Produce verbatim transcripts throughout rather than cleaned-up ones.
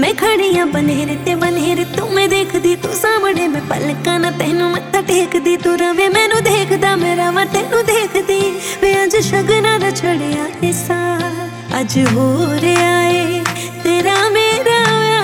मैं खड़ी आ बनेर ते बनेर तू मैं देखदी तू सामने मैं पलकां ना तैनू मत्था टेकदी तू रवे मैनू देखदा मेरा वा तैनू देखदी वे अज शगना दा छड़िया ए साल अज हो रहा है तेरा मेरा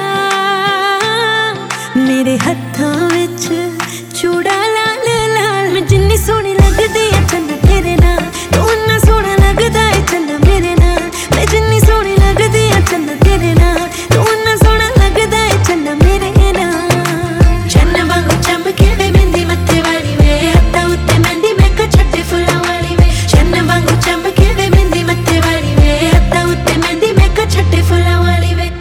व्याह मेरे हत्थां विच चूड़ा लाल लाल मैं जिन्नी सोहनी लगदी ऐ चन्ना तेरे नाल तू उन्ना सोहना लगदा ऐ चन्ना मेरे नाल मैं जिन्नी सोहनी लगदी ऐ चन्ना तेरे नाल तू उन्ना सोहना लगदा ऐ चन्ना मेरे नाल चन्ना वांगू चमके वे मेहंदी मत्थे वाली वे हत्थां उत्ते मेहंदी मैं क छट्टे फुल्लां वाली वे चन्ना वांगू चमके वे मेहंदी मत्थे वाली वे हत्थां उत्ते मेहंदी मैं क छट्टे फुल्लां वाली वे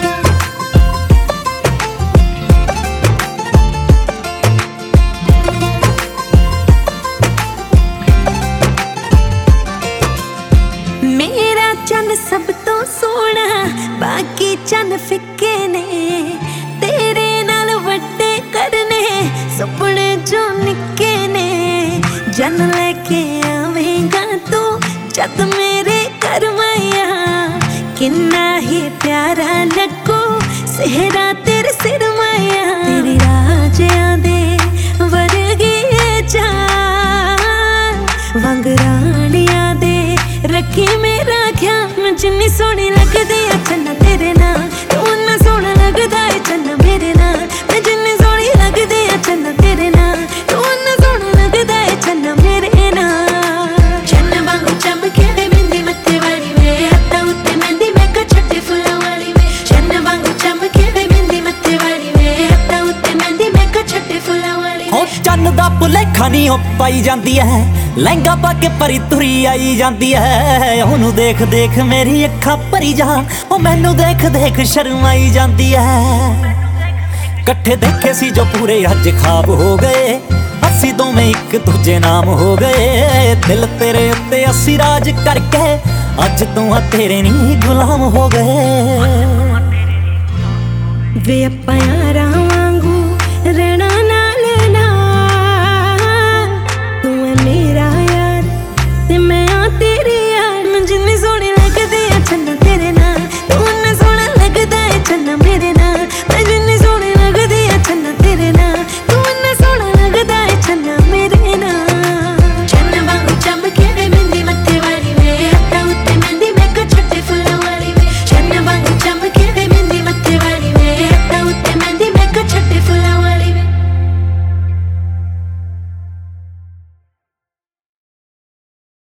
मेरा चन्न सब तो सोहना बाकी चन्न फिक्के ने तेरे नाल वड्डे करने सुपने जो निक्के ने जन लेके आवेगा तू जद मेरे घर माया किन्ना ही प्यारा लगो सेहरा तेरे सिर माया तेरी राजियां दे वर्गी चाल वांग रानियां दे रखी मेरा ख्याल मैं जिन्नी सोहनी लगदी ऐ चन्ना तेरे नाल तू उन्ना सोहना लगदा ऐ चन्ना मेरे नाल मैं जिन्नी सोहनी लगदी ऐ चन्ना तेरे नाल तू उन्ना सोहना लगदा ऐ चन्ना मेरे नाल चन्ना वांगू चमके वे मेहंदी मत्थे वाली वे हत्थां उत्ते मेहंदी मैं क छट्टे फुल्लां वाली वे चन्ना वांगू चमके वे मेहंदी मत्थे वाली वे हत्थां उत्ते मेहंदी मैं क छट्टे फुल्लां वाली हो चन्न दा भुलेखा नहीं हो पाई जांदी है लहंगा पा के परी तुरी आई जांदी है ओनू देख देख मेरी अखां भरी जान ओ मैनू देख देख शर्म आई जांदी है कट्ठे देखे सी जो पूरे अज खाब हो गए असी दोवें एक दूजे नाम हो गए दिल तेरे उत्ते असी राज करके अज तू आ तेरे नी गुलाम हो गए वे अप्पां यारां